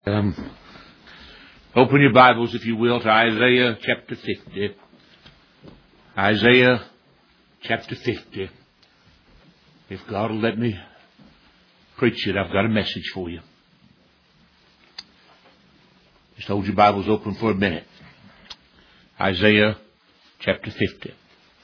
Open your Bibles, if you will, to Isaiah chapter 50. Isaiah chapter 50. If God will let me preach it, I've got a message for you. Just hold your Bibles open for a minute. Isaiah chapter 50.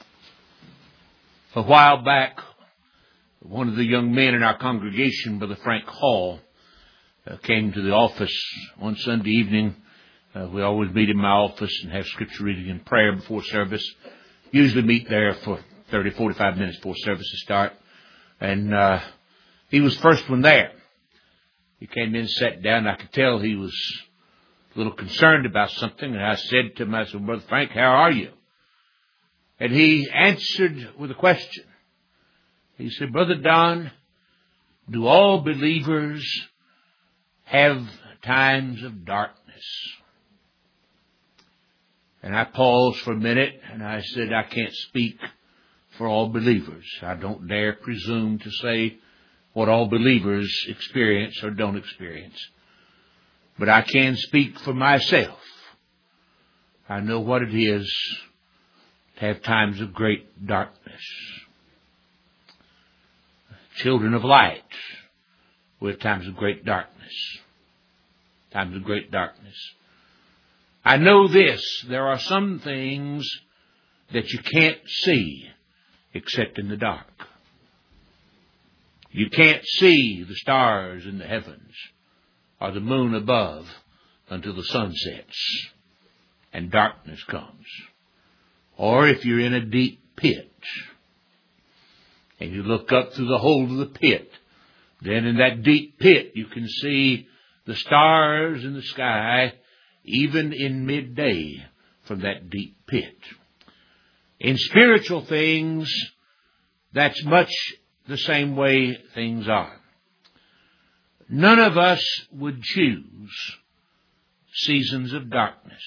A while back, one of the young men in our congregation, Brother Frank Hall, came to the office one Sunday evening. We always meet in my office and have scripture reading and prayer before service. Usually meet there for 30, 45 minutes before service to start. And he was the first one there. He came in, sat down. I could tell he was a little concerned about something. And I said to him, I said, "Brother Frank, how are you?" And he answered with a question. He said, "Brother Don, do all believers have times of darkness?" And I paused for a minute and I said, I can't speak for all believers. I don't dare presume to say what all believers experience or don't experience. But I can speak for myself. I know what it is to have times of great darkness. Children of light, we have times of great darkness. Times of great darkness. I know this, there are some things that you can't see except in the dark. You can't see the stars in the heavens or the moon above until the sun sets and darkness comes. Or if you're in a deep pit and you look up through the hole of the pit, then in that deep pit you can see the stars in the sky, even in midday from that deep pit. In spiritual things, that's much the same way things are. None of us would choose seasons of darkness.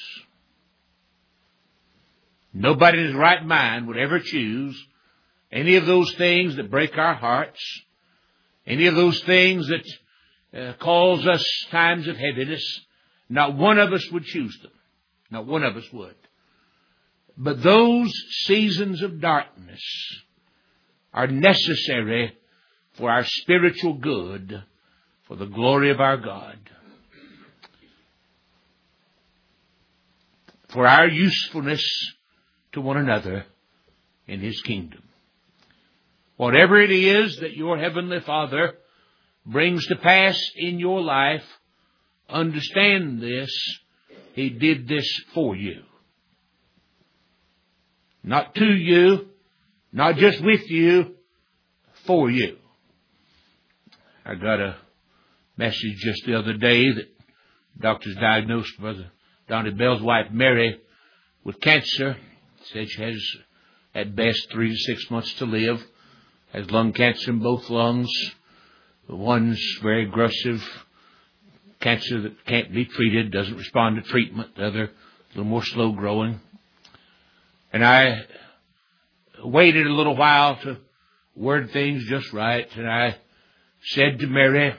Nobody in his right mind would ever choose any of those things that break our hearts, any of those things that cause us times of heaviness. Not one of us would choose them. Not one of us would. But those seasons of darkness are necessary for our spiritual good, for the glory of our God, for our usefulness to one another in His kingdom. Whatever it is that your Heavenly Father brings to pass in your life, understand this, He did this for you. Not to you, not just with you, for you. I got a message just the other day that doctors diagnosed Brother Donnie Bell's wife Mary with cancer. Said she has at best 3 to 6 months to live. Has lung cancer in both lungs. The one's very aggressive cancer that can't be treated, doesn't respond to treatment. The other, a little more slow growing. And I waited a little while to word things just right. And I said to Mary,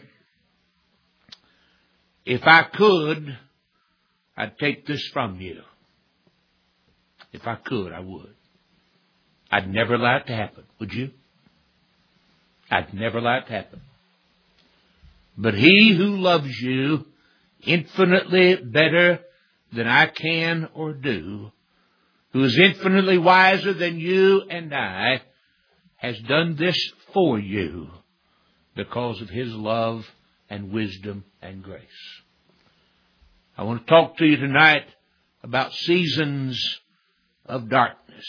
if I could, I'd take this from you. If I could, I would. I'd never allow it to happen. Would you? I'd never allow it to happen. But He who loves you infinitely better than I can or do, who is infinitely wiser than you and I, has done this for you because of His love and wisdom and grace. I want to talk to you tonight about seasons of darkness.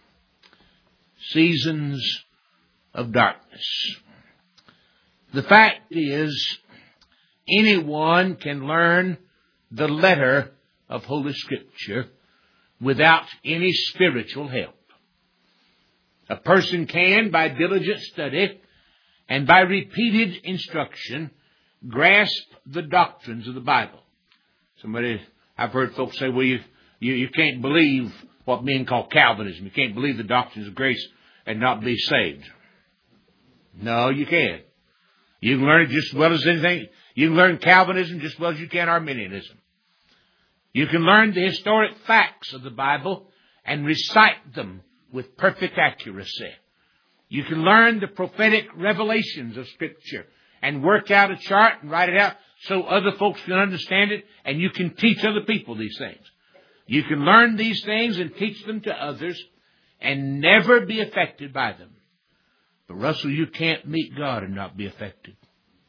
Seasons of darkness. The fact is, anyone can learn the letter of Holy Scripture without any spiritual help. A person can, by diligent study and by repeated instruction, grasp the doctrines of the Bible. I've heard folks say, well, you can't believe what men call Calvinism. You can't believe the doctrines of grace and not be saved. No, you can. You can learn it just as well as anything. You can learn Calvinism just as well as you can Arminianism. You can learn the historic facts of the Bible and recite them with perfect accuracy. You can learn the prophetic revelations of Scripture and work out a chart and write it out so other folks can understand it, and you can teach other people these things. You can learn these things and teach them to others and never be affected by them. But Russell, you can't meet God and not be affected.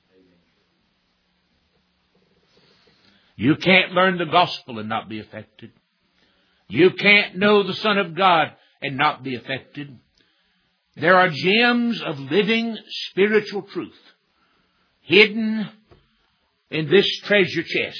You can't learn the gospel and not be affected. You can't know the Son of God and not be affected. There are gems of living spiritual truth hidden in this treasure chest.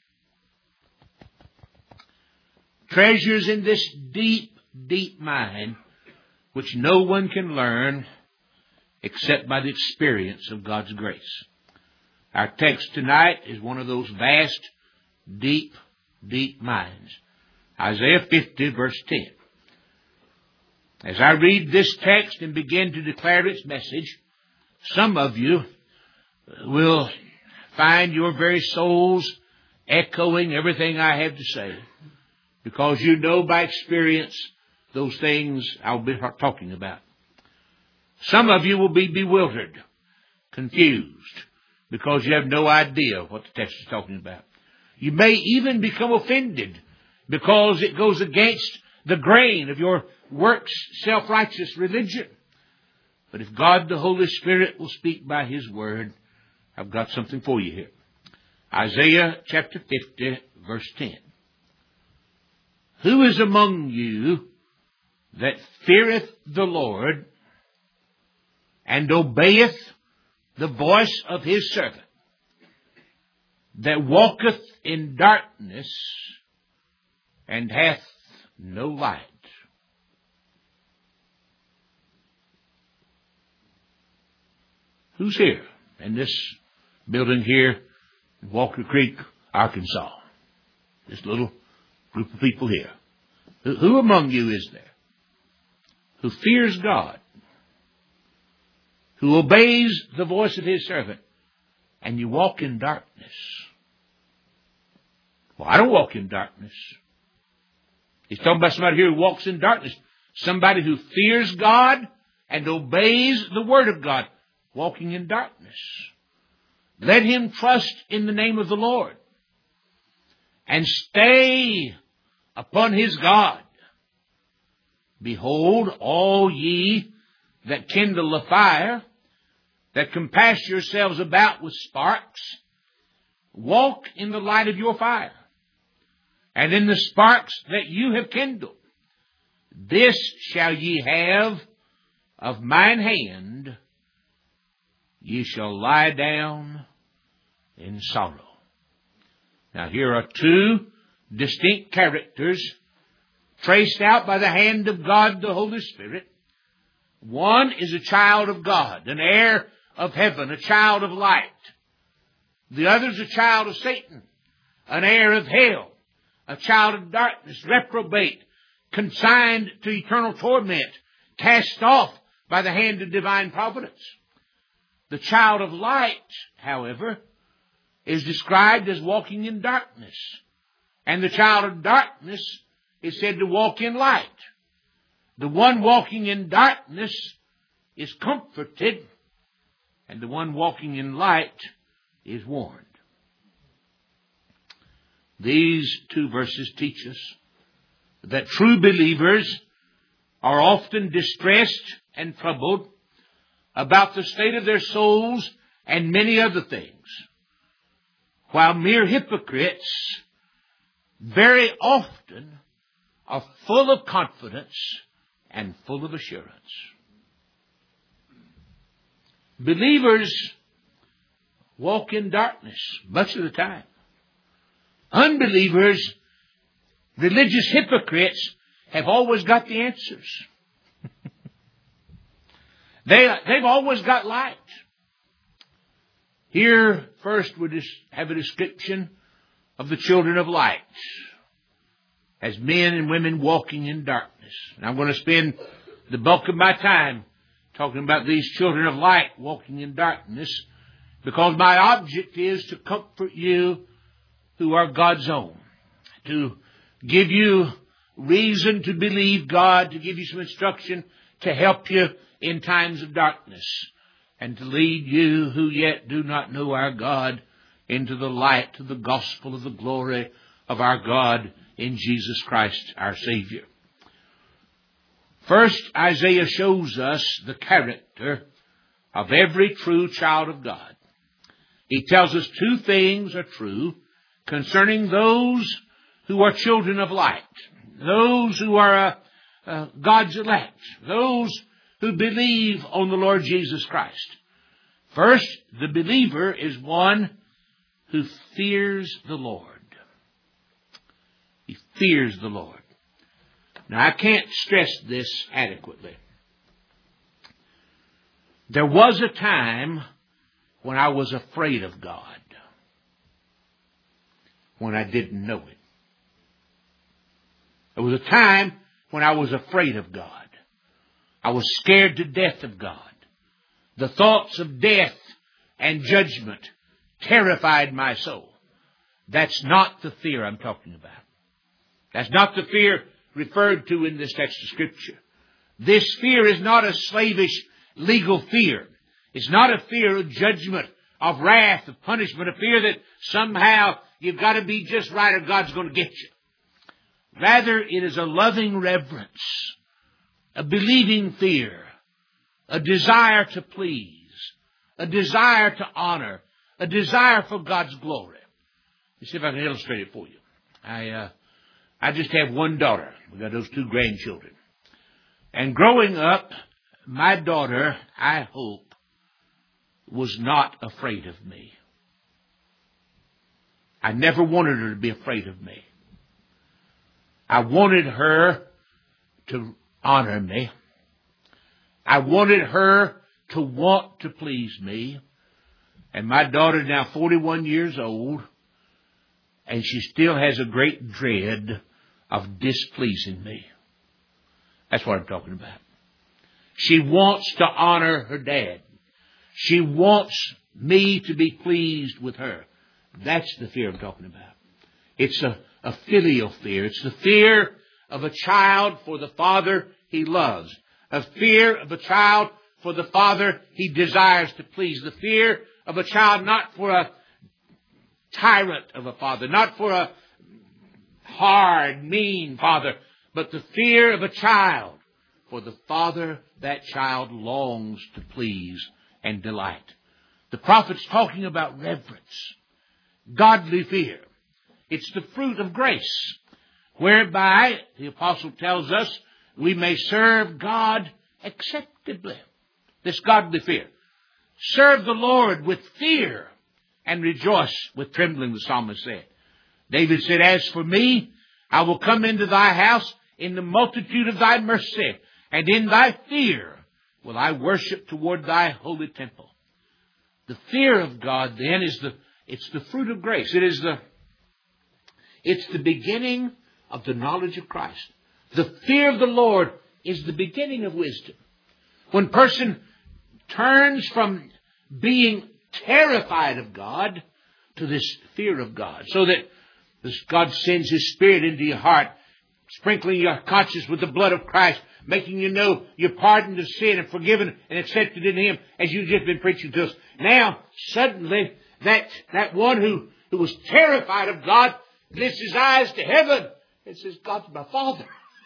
Treasures in this deep, deep mind which no one can learn except by the experience of God's grace. Our text tonight is one of those vast, deep, deep minds. Isaiah 50, verse 10. As I read this text and begin to declare its message, some of you will find your very souls echoing everything I have to say, because you know by experience those things I'll be talking about. Some of you will be bewildered, confused, because you have no idea what the text is talking about. You may even become offended because it goes against the grain of your works, self-righteous religion. But if God the Holy Spirit will speak by His Word, I've got something for you here. Isaiah chapter 50, verse 10. Who is among you that feareth the Lord and obeyeth the voice of His servant, that walketh in darkness and hath no light? Who's here in this building here in Walker Creek, Arkansas? This little group of people here. Who among you is there who fears God, who obeys the voice of His servant, and you walk in darkness? Well, I don't walk in darkness. He's talking about somebody here who walks in darkness. Somebody who fears God and obeys the Word of God, walking in darkness. Let him trust in the name of the Lord and stay upon his God. Behold, all ye that kindle a fire, that compass yourselves about with sparks, walk in the light of your fire, and in the sparks that you have kindled. This shall ye have of mine hand, ye shall lie down in sorrow. Now here are two distinct characters traced out by the hand of God the Holy Spirit. One is a child of God, an heir of heaven, a child of light. The other is a child of Satan, an heir of hell, a child of darkness, reprobate, consigned to eternal torment, cast off by the hand of divine providence. The child of light, however, is described as walking in darkness. And the child of darkness is said to walk in light. The one walking in darkness is comforted, and the one walking in light is warned. These two verses teach us that true believers are often distressed and troubled about the state of their souls and many other things, while mere hypocrites very often are full of confidence and full of assurance. Believers walk in darkness much of the time. Unbelievers, religious hypocrites, have always got the answers. They've always got light. Here, first, we just have a description of the children of light as men and women walking in darkness. And I'm going to spend the bulk of my time talking about these children of light walking in darkness. because my object is to comfort you who are God's own, to give you reason to believe God, to give you some instruction to help you in times of darkness, and to lead you who yet do not know our God into the light of the gospel of the glory of our God in Jesus Christ our Savior. First, Isaiah shows us the character of every true child of God. He tells us two things are true concerning those who are children of light, those who are God's elect, those who believe on the Lord Jesus Christ. First, the believer is one who fears the Lord. He fears the Lord. Now, I can't stress this adequately. There was a time when I was afraid of God, when I didn't know it. There was a time when I was afraid of God. I was scared to death of God. The thoughts of death and judgment terrified my soul. That's not the fear I'm talking about. That's not the fear referred to in this text of Scripture. This fear is not a slavish legal fear. It's not a fear of judgment, of wrath, of punishment, a fear that somehow you've got to be just right or God's going to get you. Rather, it is a loving reverence, a believing fear, a desire to please, a desire to honor, a desire for God's glory. Let's see if I can illustrate it for you. I just have one daughter. We've got those two grandchildren. And growing up, my daughter, I hope, was not afraid of me. I never wanted her to be afraid of me. I wanted her to honor me. I wanted her to want to please me. And my daughter is now 41 years old, and she still has a great dread of displeasing me. That's what I'm talking about. She wants to honor her dad. She wants me to be pleased with her. That's the fear I'm talking about. It's a filial fear. It's the fear of a child for the father he loves. A fear of a child for the father he desires to please. The fear of a child not for a tyrant of a father, not for a hard, mean father, but the fear of a child for the father that child longs to please and delight. The prophet's talking about reverence, godly fear. It's the fruit of grace, whereby, the apostle tells us, we may serve God acceptably. This godly fear. Serve the Lord with fear and rejoice with trembling, the psalmist said. David said, as for me, I will come into thy house in the multitude of thy mercy, and in thy fear will I worship toward thy holy temple. The fear of God, then, it's the fruit of grace. It's the beginning of the knowledge of Christ. The fear of the Lord is the beginning of wisdom. When a person turns from being terrified of God to this fear of God, so that God sends His Spirit into your heart, sprinkling your conscience with the blood of Christ, making you know you're pardoned of sin and forgiven and accepted in Him, as you've just been preaching to us. Now, suddenly, that one who was terrified of God lifts his eyes to heaven and says, God's my Father.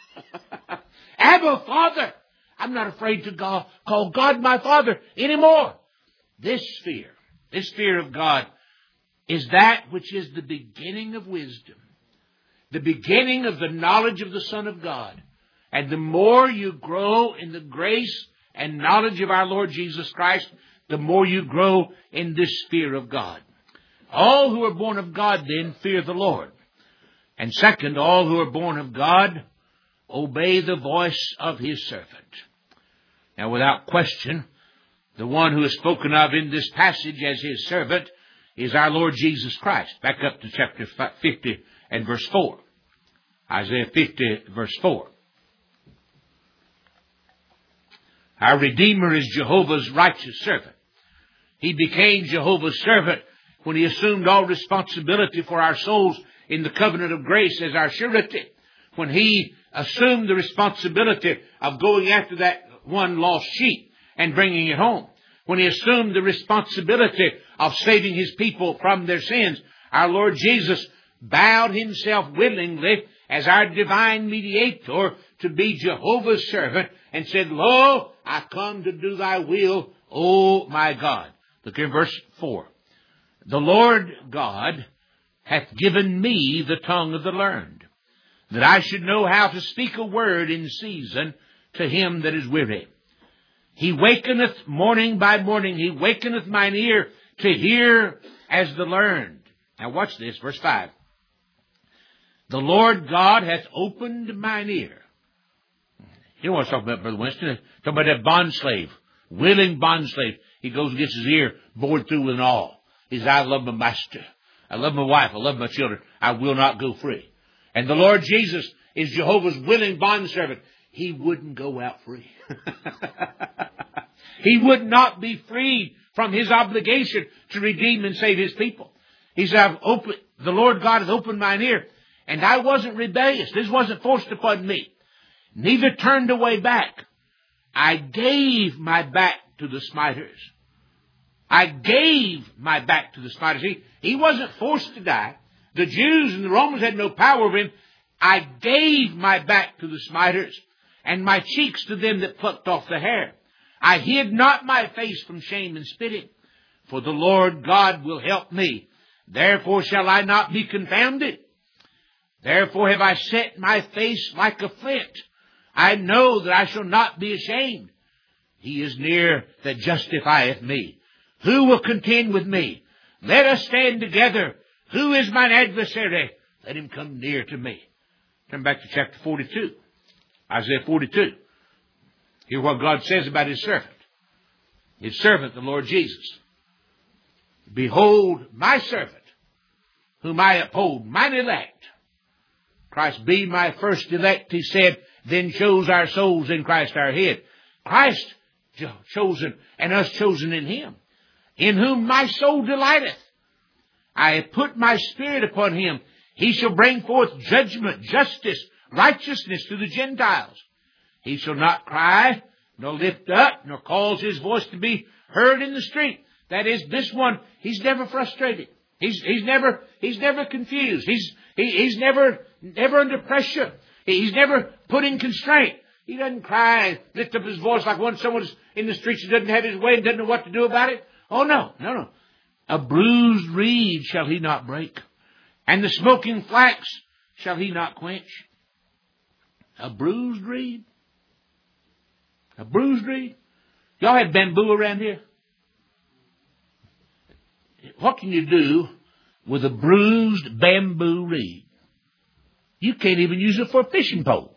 Abba, Father. I'm not afraid to call God my Father anymore. This fear of God, is that which is the beginning of wisdom, the beginning of the knowledge of the Son of God. And the more you grow in the grace and knowledge of our Lord Jesus Christ, the more you grow in this fear of God. All who are born of God then fear the Lord. And second, all who are born of God obey the voice of His servant. Now, without question, the one who is spoken of in this passage as His servant is our Lord Jesus Christ. Back up to chapter 50 and verse 4. Isaiah 50 verse 4. Our Redeemer is Jehovah's righteous servant. He became Jehovah's servant when He assumed all responsibility for our souls in the covenant of grace as our surety. When He assumed the responsibility of going after that one lost sheep and bringing it home. When He assumed the responsibility of saving His people from their sins, our Lord Jesus bowed Himself willingly as our divine mediator to be Jehovah's servant and said, Lo, I come to do Thy will, O my God. Look here, verse 4. The Lord God hath given me the tongue of the learned, that I should know how to speak a word in season to him that is weary. He wakeneth morning by morning, He wakeneth mine ear to hear as the learned. Now watch this, verse 5. The Lord God hath opened mine ear. You know what I'm talking about, Brother Winston? Talking about that bondslave, willing bondslave. He goes and gets his ear bored through with an awl. He says, I love my master. I love my wife. I love my children. I will not go free. And the Lord Jesus is Jehovah's willing bondservant. He wouldn't go out free. He would not be freed from His obligation to redeem and save His people. He said, the Lord God hath opened mine ear, and I wasn't rebellious. This wasn't forced upon me. Neither turned away back. I gave my back to the smiters. I gave my back to the smiters. He wasn't forced to die. The Jews and the Romans had no power over Him. I gave my back to the smiters, and my cheeks to them that plucked off the hair. I hid not my face from shame and spitting, for the Lord God will help me. Therefore shall I not be confounded. Therefore have I set my face like a flint. I know that I shall not be ashamed. He is near that justifieth me. Who will contend with me? Let us stand together. Who is mine adversary? Let him come near to me. Turn back to chapter 42. Isaiah 42. Hear what God says about His servant. His servant, the Lord Jesus. Behold my servant, whom I uphold, mine elect. Christ be my first elect, He said, then chose our souls in Christ our head. Christ chosen and us chosen in Him, in whom my soul delighteth. I have put my spirit upon Him. He shall bring forth judgment, justice, righteousness to the Gentiles. He shall not cry, nor lift up, nor cause his voice to be heard in the street. That is, this one, he's never frustrated. He's never confused. He's never under pressure. He's never put in constraint. He doesn't cry, lift up his voice like when someone's in the streets who doesn't have his way and doesn't know what to do about it. Oh, no. A bruised reed shall he not break, and the smoking flax shall he not quench. A bruised reed? A bruised reed? Y'all have bamboo around here? What can you do with a bruised bamboo reed? You can't even use it for a fishing pole.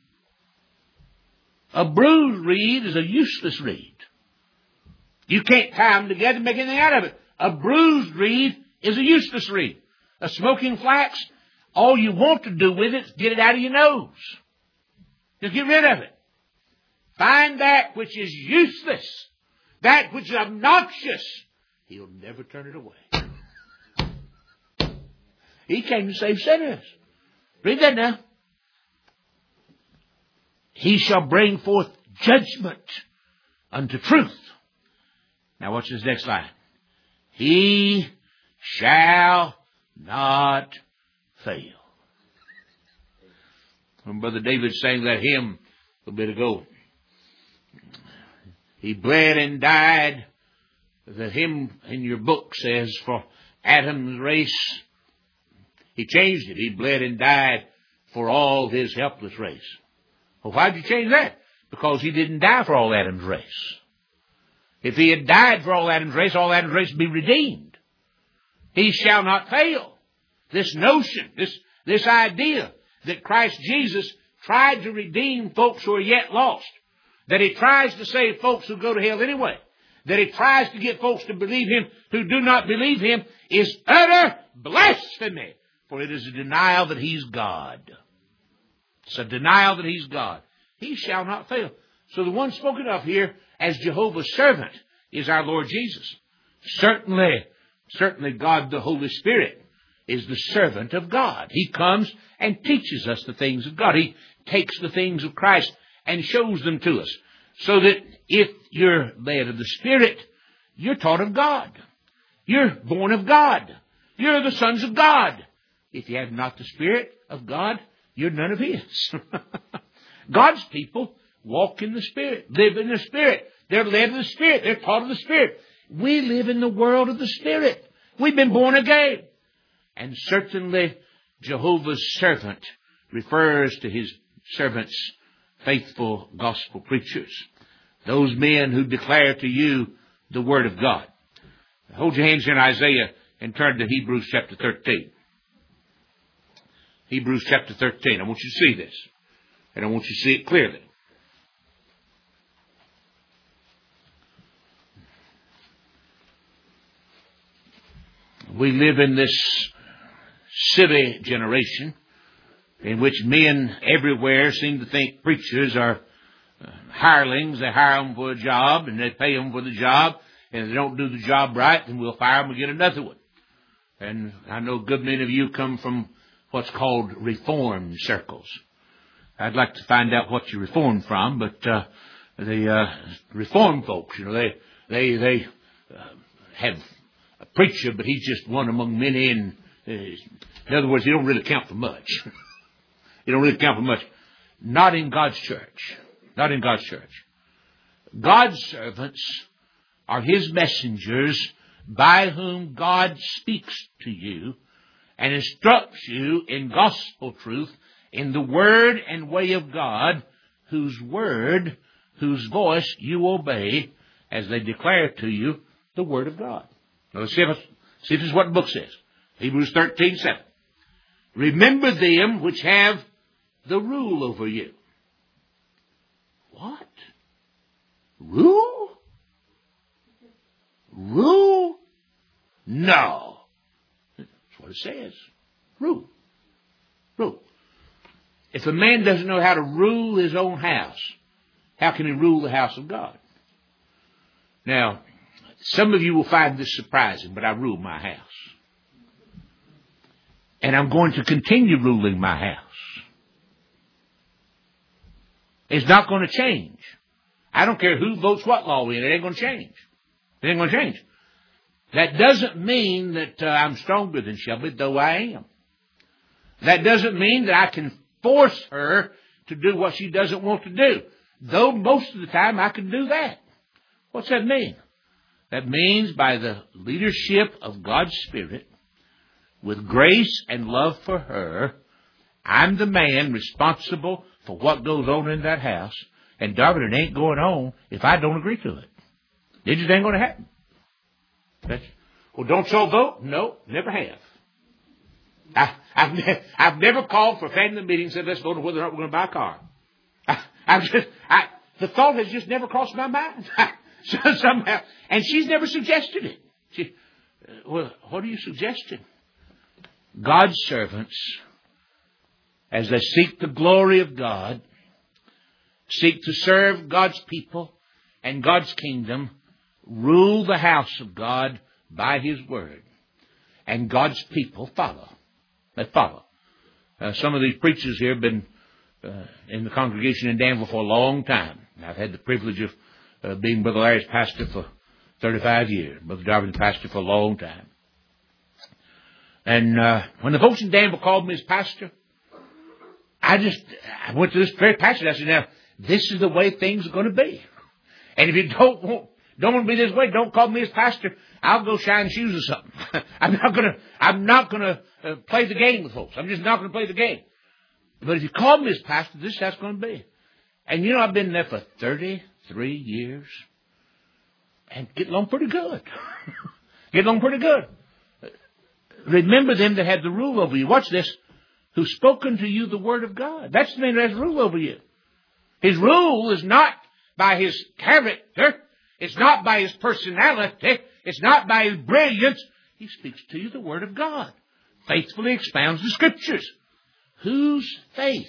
A bruised reed is a useless reed. You can't tie them together and make anything out of it. A bruised reed is a useless reed. A smoking flax, all you want to do with it is get it out of your nose. Just get rid of it. Find that which is useless, that which is obnoxious. He'll never turn it away. He came to save sinners. Read that now. He shall bring forth judgment unto truth. Now watch this next line. He shall not fail. When Brother David sang that hymn a little bit ago, he bled and died. The hymn in your book says for Adam's race. He changed it. He bled and died for all his helpless race. Well, why'd you change that? Because he didn't die for all Adam's race. If he had died for all Adam's race would be redeemed. He shall not fail. This notion, this idea that Christ Jesus tried to redeem folks who are yet lost, that He tries to save folks who go to hell anyway, that He tries to get folks to believe Him who do not believe Him, is utter blasphemy. For it is a denial that He's God. It's a denial that He's God. He shall not fail. So the one spoken of here as Jehovah's servant is our Lord Jesus. Certainly God the Holy Spirit is the servant of God. He comes and teaches us the things of God. He takes the things of Christ and shows them to us. So that if you're led of the Spirit, you're taught of God. You're born of God. You're the sons of God. If you have not the Spirit of God, you're none of His. God's people walk in the Spirit, live in the Spirit. They're led of the Spirit. They're taught of the Spirit. We live in the world of the Spirit. We've been born again. And certainly Jehovah's servant refers to His servants, faithful gospel preachers, those men who declare to you the Word of God. Hold your hands in Isaiah and turn to Hebrews chapter 13. Hebrews chapter 13. I want you to see this. And I want you to see it clearly. We live in this silly generation in which men everywhere seem to think preachers are hirelings. They hire them for a job and they pay them for the job. And if they don't do the job right, then we'll fire them and get another one. And I know a good many of you come from what's called reform circles. I'd like to find out what you reformed from, but the reform folks, they have a preacher, but he's just one among many. And in other words, he don't really count for much. He don't really count for much. Not in God's church. Not in God's church. God's servants are His messengers by whom God speaks to you and instructs you in gospel truth in the word and way of God, whose word, whose voice you obey as they declare to you the word of God. Now let's see if this is what the book says. Hebrews 13:7. Remember them which have the rule over you. What? Rule? Rule? No. That's what it says. Rule. Rule. If a man doesn't know how to rule his own house, how can he rule the house of God? Now, some of you will find this surprising, but I rule my house. And I'm going to continue ruling my house. It's not going to change. I don't care who votes what law in. It ain't going to change. It ain't going to change. That doesn't mean that I'm stronger than Shelby, though I am. That doesn't mean that I can force her to do what she doesn't want to do, though most of the time I can do that. What's that mean? That means by the leadership of God's Spirit, with grace and love for her, I'm the man responsible for what goes on in that house, and darling, it ain't going on if I don't agree to it. It just ain't going to happen. Well, don't y'all vote? No, never have. I've never called for family meetings and said, let's vote on whether or not we're going to buy a car. The thought has just never crossed my mind. Somehow. And she's never suggested it. Well, what are you suggesting? God's servants, as they seek the glory of God, seek to serve God's people and God's kingdom, rule the house of God by His word. And God's people follow. They follow. Some of these preachers here have been in the congregation in Danville for a long time. I've had the privilege of being Brother Larry's pastor for 35 years. Brother Darvin's pastor for a long time. And when the folks in Danville called me as pastor, I went to this very pastor. I said, now, this is the way things are going to be. And if you don't want to be this way, don't call me as pastor. I'll go shine shoes or something. I'm not going to play the game with folks. I'm just not going to play the game. But if you call me as pastor, this is how it's going to be. And I've been there for 33 years and get along pretty good. Get along pretty good. Remember them that had the rule over you. Watch this. Who's spoken to you the word of God. That's the man that has rule over you. His rule is not by his character. It's not by his personality. It's not by his brilliance. He speaks to you the word of God. Faithfully expounds the scriptures. Whose faith?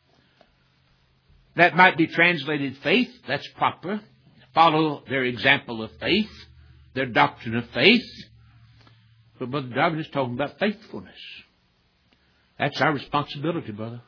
That might be translated faith. That's proper. Follow their example of faith. their doctrine of faith. But Brother Darwin is talking about faithfulness. That's our responsibility, brother.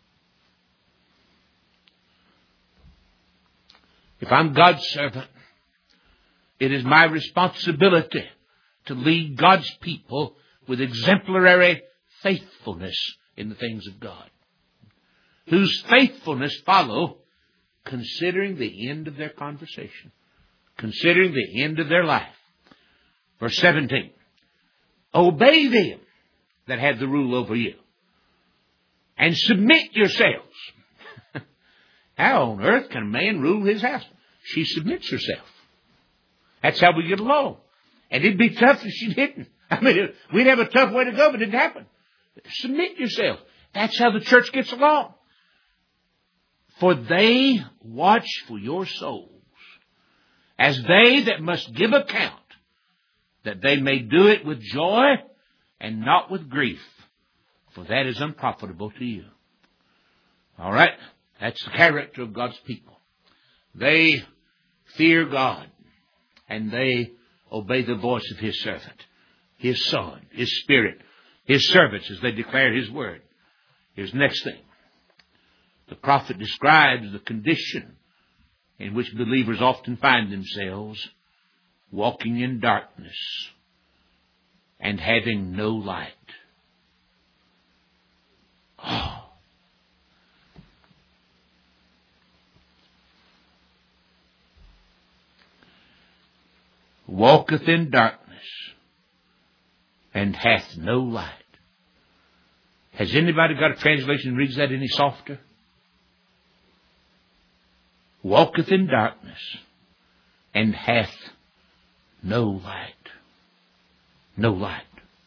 If I'm God's servant, it is my responsibility to lead God's people with exemplary faithfulness in the things of God, whose faithfulness follow considering the end of their conversation, considering the end of their life. Verse 17, obey them that have the rule over you, and submit yourselves. How on earth can a man rule his house? She submits herself. That's how we get along. And it'd be tough if she didn't. I mean, we'd have a tough way to go, but it didn't happen. Submit yourself. That's how the church gets along. For they watch for your souls, as they that must give account, that they may do it with joy and not with grief, for that is unprofitable to you. All right. That's the character of God's people. They fear God, and they obey the voice of His servant, His Son, His Spirit, His servants as they declare His word. Here's the next thing. The prophet describes the condition in which believers often find themselves, walking in darkness and having no light. Oh. Walketh in darkness and hath no light. Has anybody got a translation that reads that any softer? Walketh in darkness and hath no light. No light.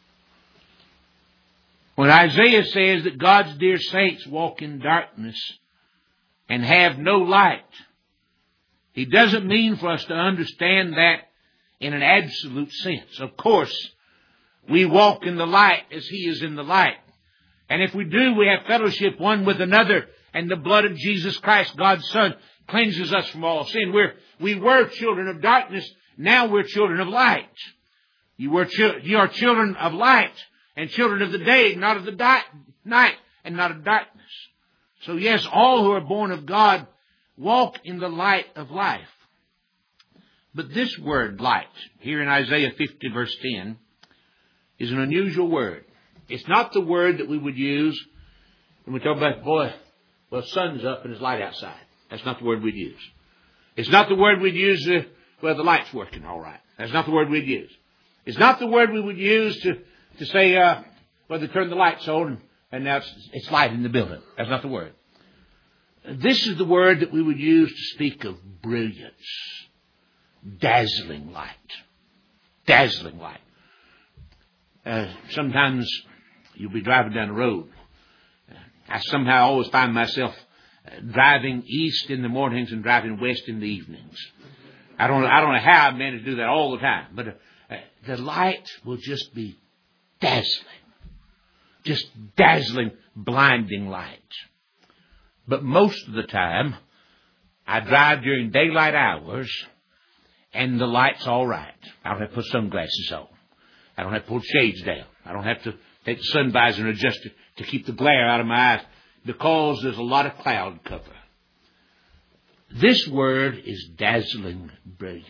When Isaiah says that God's dear saints walk in darkness and have no light, he doesn't mean for us to understand that in an absolute sense. Of course, we walk in the light as He is in the light. And if we do, we have fellowship one with another, and the blood of Jesus Christ, God's Son, cleanses us from all sin. We were children of darkness. Now we're children of light. You are children of light and children of the day, not of the night, and not of darkness. So yes, all who are born of God walk in the light of life. But this word, light, here in Isaiah 50, verse 10, is an unusual word. It's not the word that we would use when we talk about, boy, well, sun's up and there's light outside. That's not the word we'd use. It's not the word we'd use, well, the light's working all right. That's not the word we'd use. It's not the word we would use to say, well, they turned the lights on and now it's light in the building. That's not the word. This is the word that we would use to speak of brilliance. Dazzling light. Dazzling light. Sometimes you'll be driving down the road. I somehow always find myself driving east in the mornings and driving west in the evenings. I don't know how I manage to do that all the time, but the light will just be dazzling. Just dazzling, blinding light. But most of the time, I drive during daylight hours, and the light's all right. I don't have to put sunglasses on. I don't have to pull shades down. I don't have to take the sun visor and adjust it to keep the glare out of my eyes because there's a lot of cloud cover. This word is dazzling brilliance.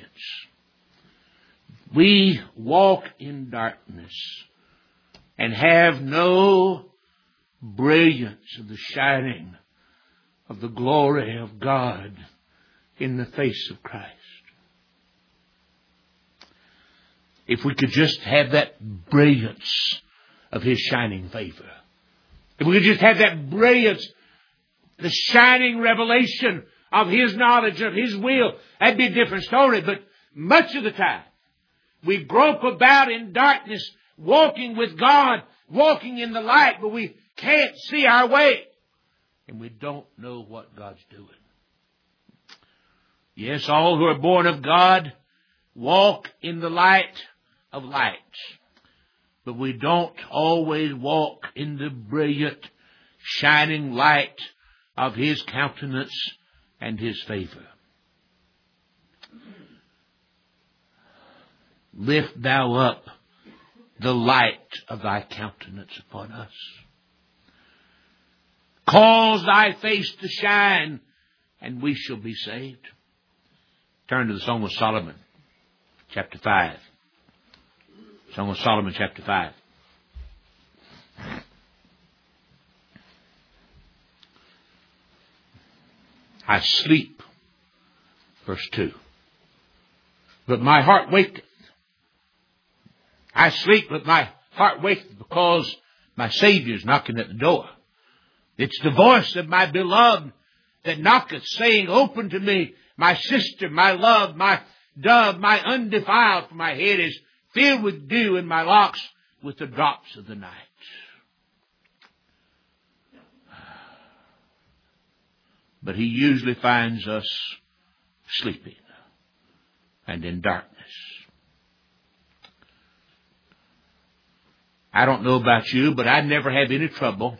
We walk in darkness and have no brilliance of the shining of the glory of God in the face of Christ. If we could just have that brilliance of His shining favor. If we could just have that brilliance, the shining revelation of His knowledge, of His will, that'd be a different story. But much of the time, we grope about in darkness, walking with God, walking in the light, but we can't see our way. And we don't know what God's doing. Yes, all who are born of God walk in the light of light. But we don't always walk in the brilliant, shining light of His countenance and His favor. lift thou up the light of thy countenance upon us. Cause thy face to shine, and we shall be saved. Turn to the Song of Solomon, chapter 5. Song of Solomon, chapter 5. I sleep, verse 2. But my heart waketh. I sleep, but my heart waketh, because my Savior is knocking at the door. It's the voice of my beloved that knocketh, saying, Open to me, my sister, my love, my dove, my undefiled. For my head is filled with dew, and my locks with the drops of the night. But he usually finds us sleeping and in darkness. I don't know about you, but I never have any trouble.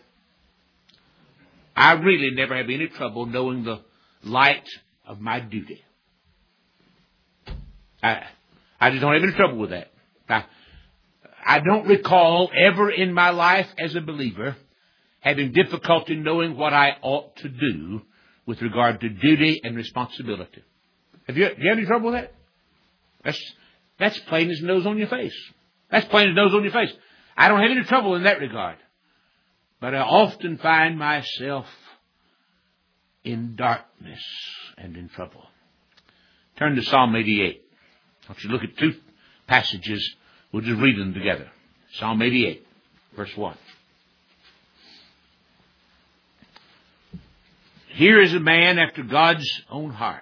I really never have any trouble knowing the light of my duty. I just don't have any trouble with that. I don't recall ever in my life as a believer having difficulty knowing what I ought to do with regard to duty and responsibility. Do you have any trouble with that? That's plain as nose on your face. That's plain as nose on your face. I don't have any trouble in that regard. But I often find myself in darkness and in trouble. Turn to Psalm 88. I want you to look at two passages. We'll just read them together. Psalm 88, verse 1. Here is a man after God's own heart.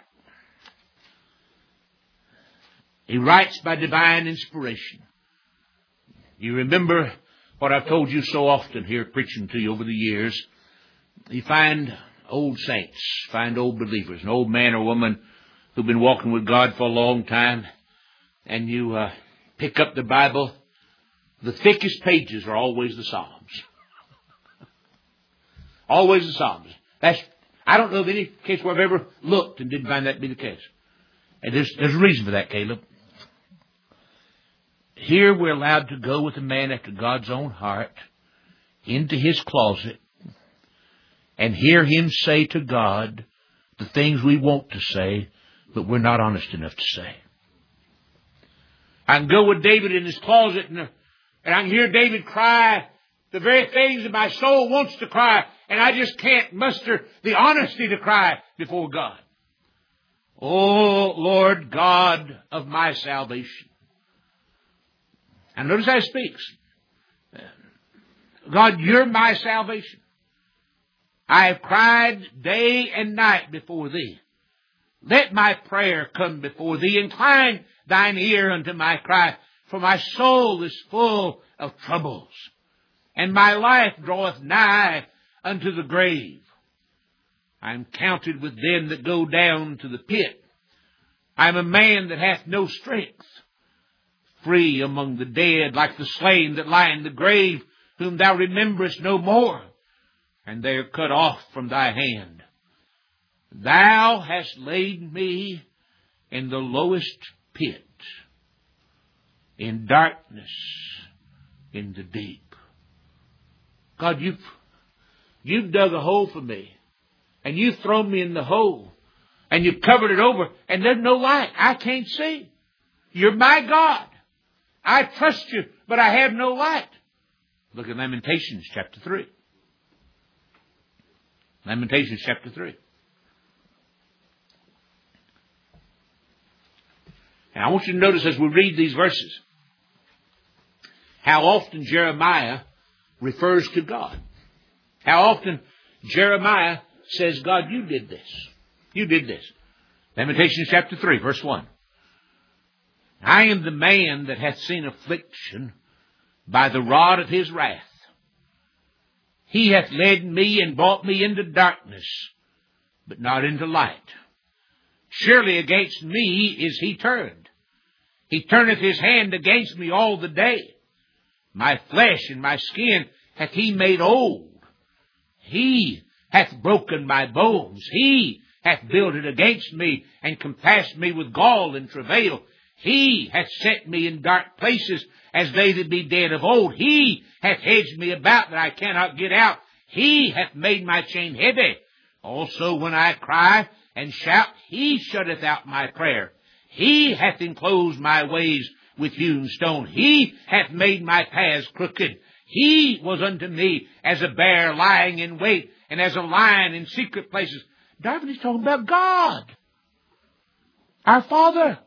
He writes by divine inspiration. You remember what I've told you so often here preaching to you over the years. You find old saints, find old believers, an old man or woman who've been walking with God for a long time, and you pick up the Bible. The thickest pages are always the Psalms. Always the Psalms. I don't know of any case where I've ever looked and didn't find that to be the case. And there's a reason for that, Caleb. Here we're allowed to go with a man after God's own heart into his closet and hear him say to God the things we want to say, but we're not honest enough to say. I can go with David in his closet and I can hear David cry the very things that my soul wants to cry, and I just can't muster the honesty to cry before God. Oh, Lord God of my salvation. And notice how he speaks. God, you're my salvation. I have cried day and night before thee. Let my prayer come before thee. Incline thine ear unto my cry, for my soul is full of troubles, and my life draweth nigh unto the grave. I am counted with them that go down to the pit. I am a man that hath no strength, free among the dead, like the slain that lie in the grave, whom thou rememberest no more, and they are cut off from thy hand. Thou hast laid me in the lowest pit, in darkness, in the deep. God, you've dug a hole for me, and you've thrown me in the hole, and you've covered it over, and there's no light. I can't see. You're my God. I trust you, but I have no light. Look at Lamentations chapter 3. Lamentations chapter 3. And I want you to notice as we read these verses, how often Jeremiah refers to God. How often Jeremiah says, God, you did this. You did this. Lamentations chapter 3, verse 1. I am the man that hath seen affliction by the rod of his wrath. He hath led me and brought me into darkness, but not into light. Surely against me is he turned. He turneth his hand against me all the day. My flesh and my skin hath he made old. He hath broken my bones. He hath builded against me and compassed me with gall and travail. He hath set me in dark places as they that be dead of old. He hath hedged me about that I cannot get out. He hath made my chain heavy. Also when I cry and shout, He shutteth out my prayer. He hath enclosed my ways with hewn stone. He hath made my paths crooked. He was unto me as a bear lying in wait, and as a lion in secret places. David is talking about God. Our Father.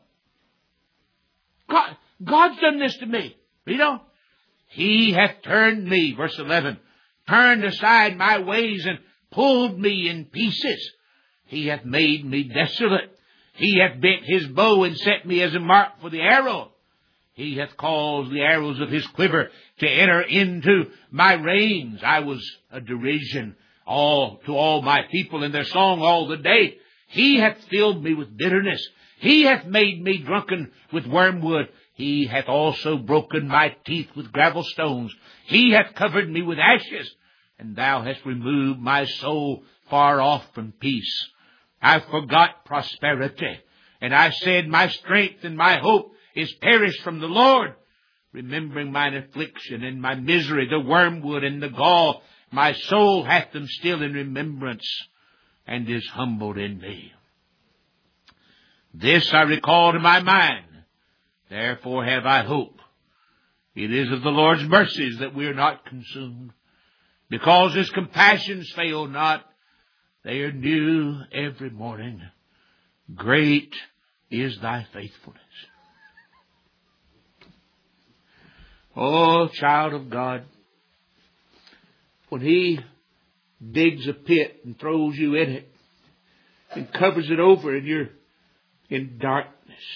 God's done this to me. Read on. He hath turned me, verse 11, turned aside my ways and pulled me in pieces. He hath made me desolate. He hath bent his bow and set me as a mark for the arrow. He hath caused the arrows of his quiver to enter into my reins. I was a derision to all my people in their song all the day. He hath filled me with bitterness. He hath made me drunken with wormwood. He hath also broken my teeth with gravel stones. He hath covered me with ashes, and thou hast removed my soul far off from peace. I forgot prosperity, and I said, my strength and my hope is perished from the Lord. Remembering mine affliction and my misery, the wormwood and the gall, my soul hath them still in remembrance, and is humbled in me. This I recall to my mind, therefore have I hope. It is of the Lord's mercies that we are not consumed, because his compassions fail not. They are new every morning. Great is thy faithfulness. Oh, child of God, when he digs a pit and throws you in it and covers it over and you're in darkness,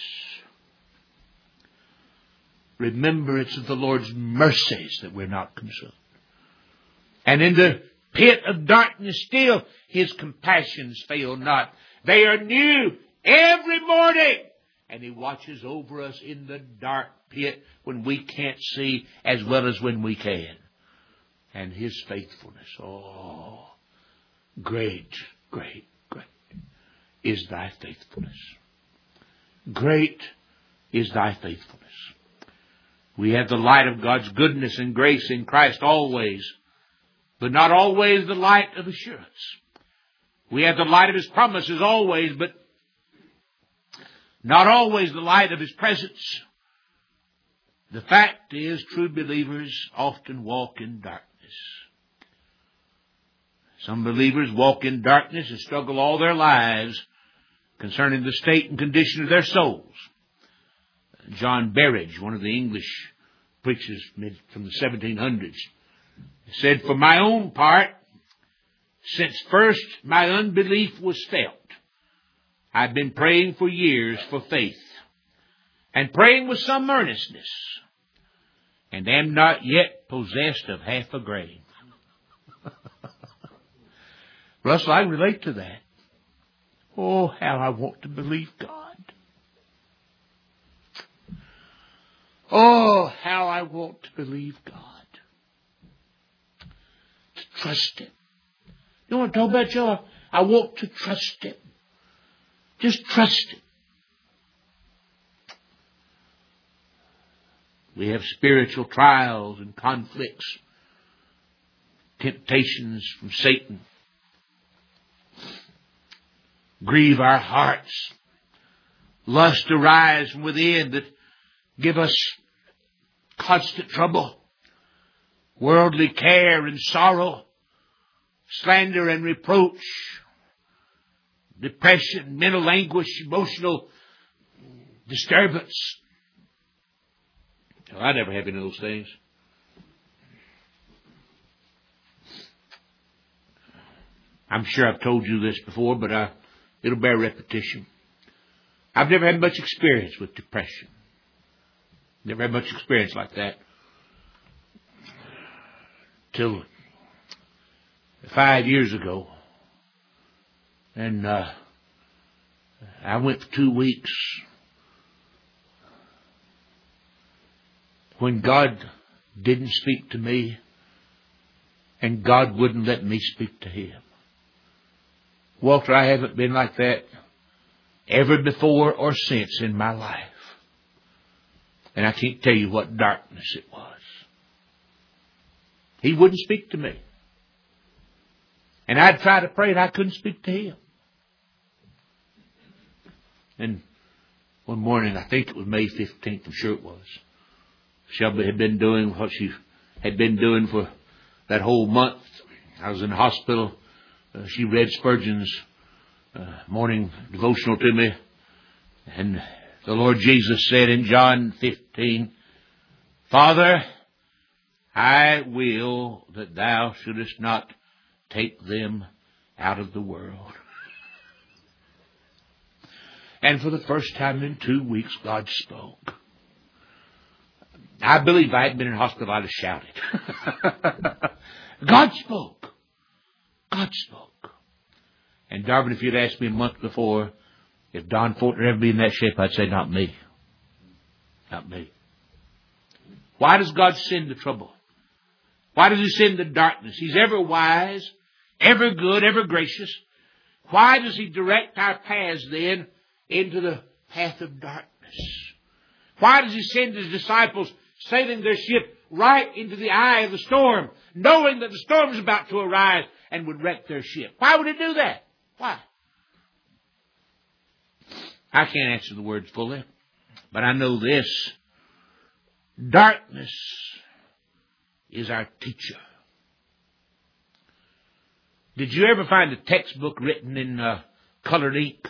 remember it's of the Lord's mercies that we're not consumed. And in the pit of darkness still, his compassions fail not. They are new every morning. And he watches over us in the dark pit when we can't see as well as when we can. And his faithfulness, oh, great, great, great is thy faithfulness. Great is thy faithfulness. We have the light of God's goodness and grace in Christ always, but not always the light of assurance. We have the light of his promises always, but not always the light of his presence. The fact is, true believers often walk in darkness. Some believers walk in darkness and struggle all their lives concerning the state and condition of their souls. John Berridge, one of the English preachers from the 1700s, said, for my own part, since first my unbelief was felt, I've been praying for years for faith, and praying with some earnestness, and am not yet possessed of half a grain. Russell, I relate to that. Oh, how I want to believe God. Oh, how I want to believe God. To trust him. You want to talk about joy? I want to trust him. Just trust him. We have spiritual trials and conflicts, temptations from Satan. Grieve our hearts. Lust arise from within that give us constant trouble. Worldly care and sorrow. Slander and reproach. Depression, mental anguish, emotional disturbance. Well, I never have any of those things. I'm sure I've told you this before, but it'll bear repetition. I've never had much experience with depression. Never had much experience like that. Till 5 years ago. And I went for 2 weeks when God didn't speak to me and God wouldn't let me speak to him. Walter, I haven't been like that ever before or since in my life. And I can't tell you what darkness it was. He wouldn't speak to me. And I'd try to pray and I couldn't speak to him. And one morning, I think it was May 15th, I'm sure it was, Shelby had been doing what she had been doing for that whole month. I was in the hospital. She read Spurgeon's morning devotional to me. And the Lord Jesus said in John 15, Father, I will that thou shouldest not take them out of the world. And for the first time in 2 weeks, God spoke. I believe if I hadn't been in hospital, I'd have shouted. God spoke. God spoke. And Darwin, if you'd asked me a month before if Don Fortner would ever be in that shape, I'd say, not me. Not me. Why does God send the trouble? Why does He send the darkness? He's ever wise, ever good, ever gracious. Why does He direct our paths then into the path of darkness? Why does He send His disciples sailing their ship right into the eye of the storm, knowing that the storm is about to arise and would wreck their ship? Why would He do that? Why? I can't answer the words fully, but I know this. Darkness is our teacher. Did you ever find a textbook written in colored ink?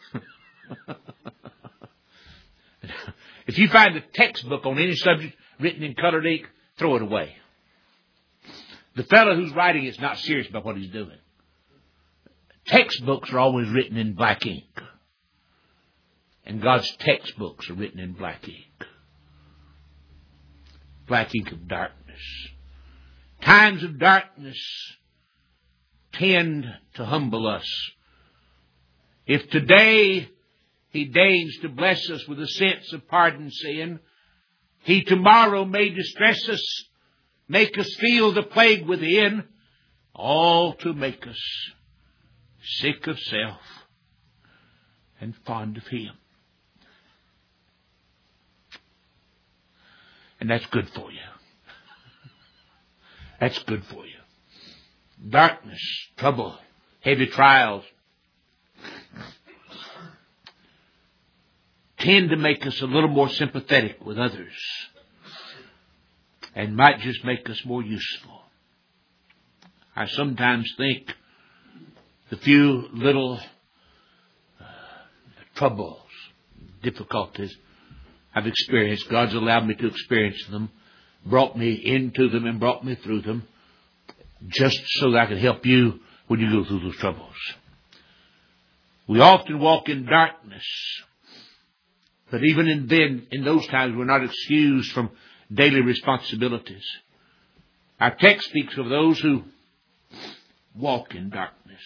If you find a textbook on any subject written in colored ink, throw it away. The fellow who's writing it's not serious about what he's doing. Textbooks are always written in black ink. And God's textbooks are written in black ink. Black ink of darkness. Times of darkness tend to humble us. If today He deigns to bless us with a sense of pardon sin, He tomorrow may distress us, make us feel the plague within, all to make us sick of self and fond of Him. And that's good for you. That's good for you. Darkness, trouble, heavy trials tend to make us a little more sympathetic with others and might just make us more useful. I sometimes think the few little troubles, difficulties I've experienced, God's allowed me to experience them, brought me into them and brought me through them, just so that I can help you when you go through those troubles. We often walk in darkness, but even in those times, we're not excused from daily responsibilities. Our text speaks of those who walk in darkness.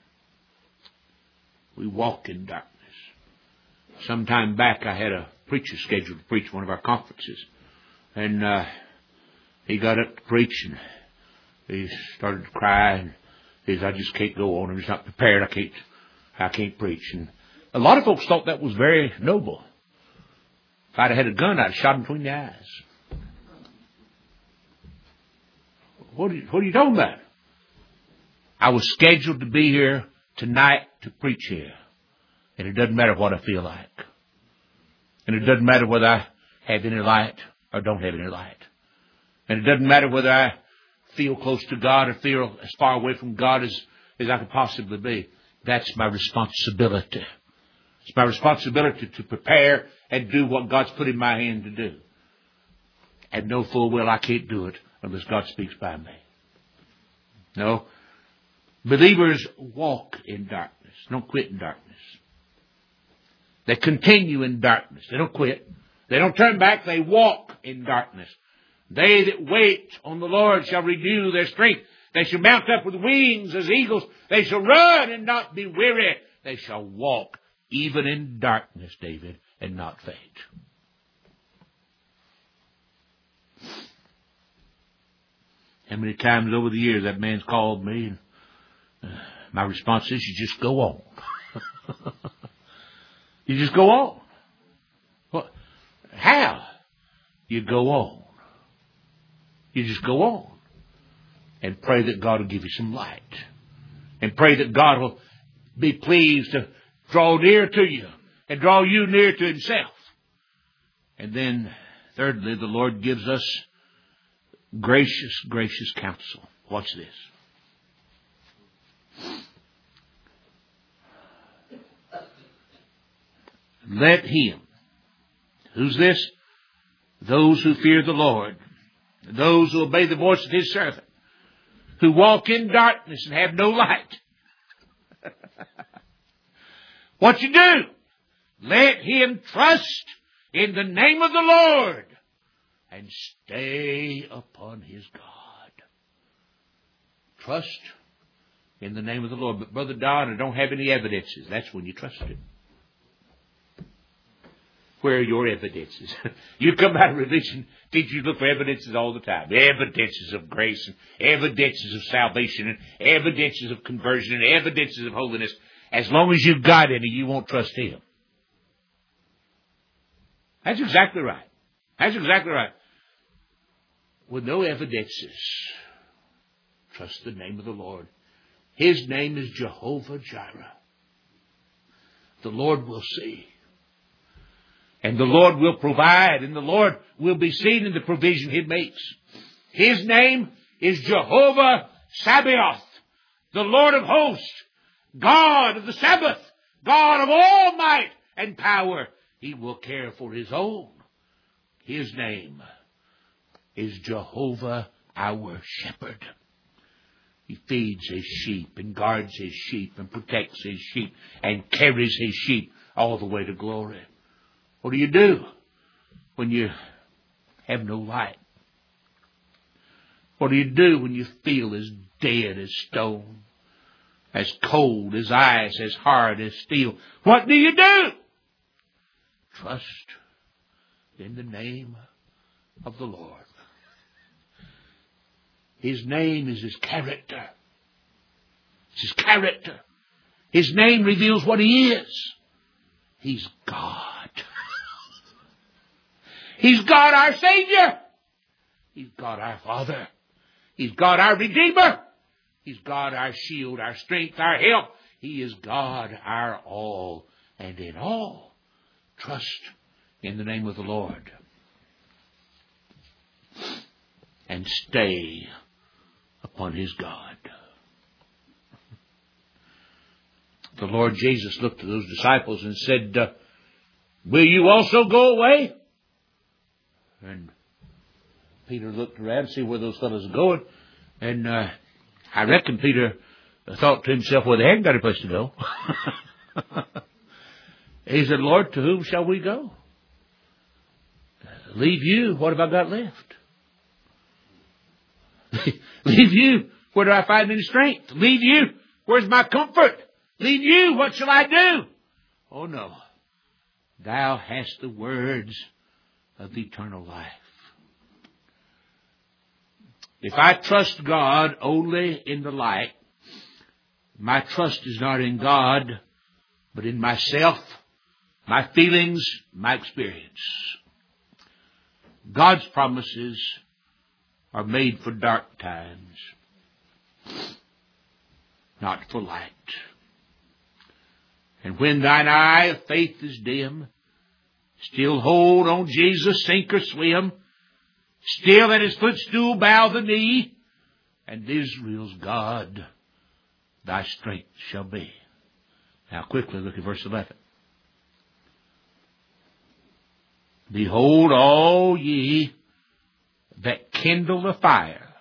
We walk in darkness. Some time back, I had a preacher scheduled to preach one of our conferences. And he got up to preach, and he started to cry, and he said, I just can't go on. I'm just not prepared. I can't preach. And a lot of folks thought that was very noble. If I'd have had a gun, I'd have shot him between the eyes. What are you talking about? I was scheduled to be here tonight to preach here. And it doesn't matter what I feel like. And it doesn't matter whether I have any light or don't have any light. And it doesn't matter whether I feel close to God or feel as far away from God as I could possibly be. That's my responsibility. It's my responsibility to prepare and do what God's put in my hand to do. And know full well I can't do it unless God speaks by me. No. Believers walk in darkness. Don't quit in darkness. They continue in darkness. They don't quit. They don't turn back. They walk in darkness. They that wait on the Lord shall renew their strength. They shall mount up with wings as eagles. They shall run and not be weary. They shall walk even in darkness, David, and not faint. How many times over the years that man's called me, and my response is, you just go on. You just go on. Well, how? you go on. You just go on. And pray that God will give you some light. And pray that God will be pleased to draw near to you and draw you near to Himself. And then, thirdly, the Lord gives us gracious, gracious counsel. Watch this. Let him. Who's this? Those who fear the Lord. Those who obey the voice of His servant. Who walk in darkness and have no light. What you do? Let him trust in the name of the Lord and stay upon his God. Trust in the name of the Lord. But Brother Don, I don't have any evidences. That's when you trust Him. Where are your evidences? You come out of religion, teachers look for evidences all the time. Evidences of grace, and evidences of salvation, and evidences of conversion, and evidences of holiness. As long as you've got any, you won't trust Him. That's exactly right. That's exactly right. With no evidences, trust the name of the Lord. His name is Jehovah Jireh. The Lord will see. And the Lord will provide, and the Lord will be seen in the provision He makes. His name is Jehovah Sabaoth, the Lord of hosts, God of the Sabbath, God of all might and power. He will care for His own. His name is Jehovah our shepherd. He feeds His sheep and guards His sheep and protects His sheep and carries His sheep all the way to glory. What do you do when you have no light? What do you do when you feel as dead as stone, as cold as ice, as hard as steel? What do you do? Trust in the name of the Lord. His name is His character. It's His character. His name reveals what He is. He's God. He's God our Savior. He's God our Father. He's God our Redeemer. He's God our shield, our strength, our help. He is God our all. And in all, trust in the name of the Lord. And stay upon His God. The Lord Jesus looked at those disciples and said, will you also go away? And Peter looked around to see where those fellows are going. And I reckon Peter thought to himself, well, they haven't got a place to go. He said, Lord, to whom shall we go? Leave you. What have I got left? Leave you. Where do I find any strength? Leave you. Where's my comfort? Leave you. What shall I do? Oh, no. Thou hast the words of eternal life. If I trust God only in the light, my trust is not in God, but in myself, my feelings, my experience. God's promises are made for dark times, not for light. And when thine eye of faith is dim, still hold on Jesus, sink or swim. Still at His footstool bow the knee. And Israel's God, thy strength shall be. Now quickly look at verse 11. Behold, all ye that kindle a fire.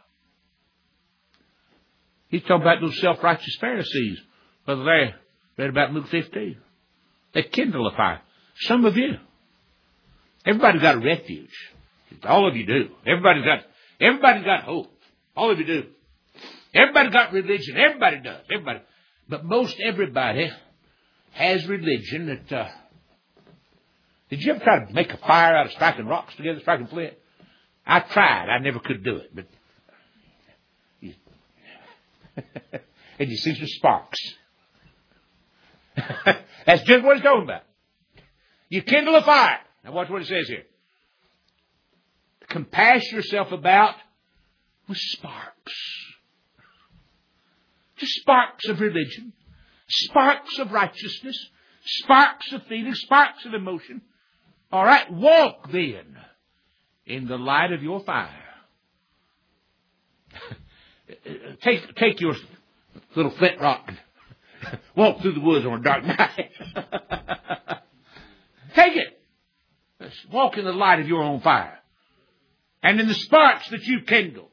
He's talking about those self-righteous Pharisees. Brother Larry read about Luke 15. They kindle a fire. Some of you. Everybody's got a refuge. All of you do. Everybody's got hope. All of you do. Everybody's got religion. Everybody does. Everybody. But most everybody has religion that, did you ever try to make a fire out of striking rocks together, striking flint? I tried. I never could do it. But and you see some sparks. That's just what it's talking about. You kindle a fire. Now watch what it says here. compass yourself about with sparks. Just sparks of religion, sparks of righteousness, sparks of feeling, sparks of emotion. All right, walk then in the light of your fire. Take your little flint rock and walk through the woods on a dark night. Take it. Walk in the light of your own fire. And in the sparks that you kindle.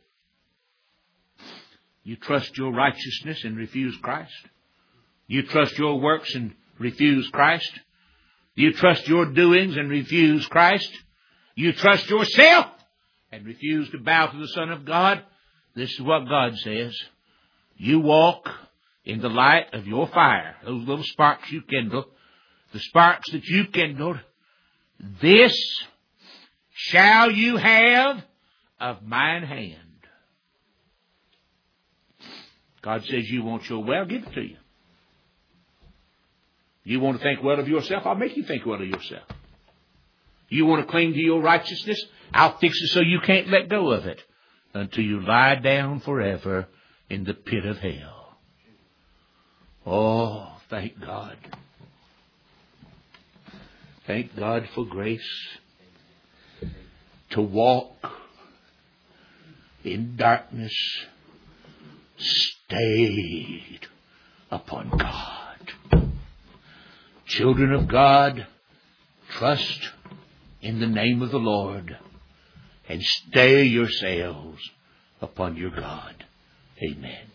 You trust your righteousness and refuse Christ. You trust your works and refuse Christ. You trust your doings and refuse Christ. You trust yourself and refuse to bow to the Son of God. This is what God says. You walk in the light of your fire. Those little sparks you kindle. The sparks that you kindled. This shall you have of mine hand. God says you want your well, give it to you. You want to think well of yourself, I'll make you think well of yourself. You want to cling to your righteousness, I'll fix it so you can't let go of it until you lie down forever in the pit of hell. Oh, thank God. Thank God for grace to walk in darkness, stayed upon God. Children of God, trust in the name of the Lord and stay yourselves upon your God. Amen.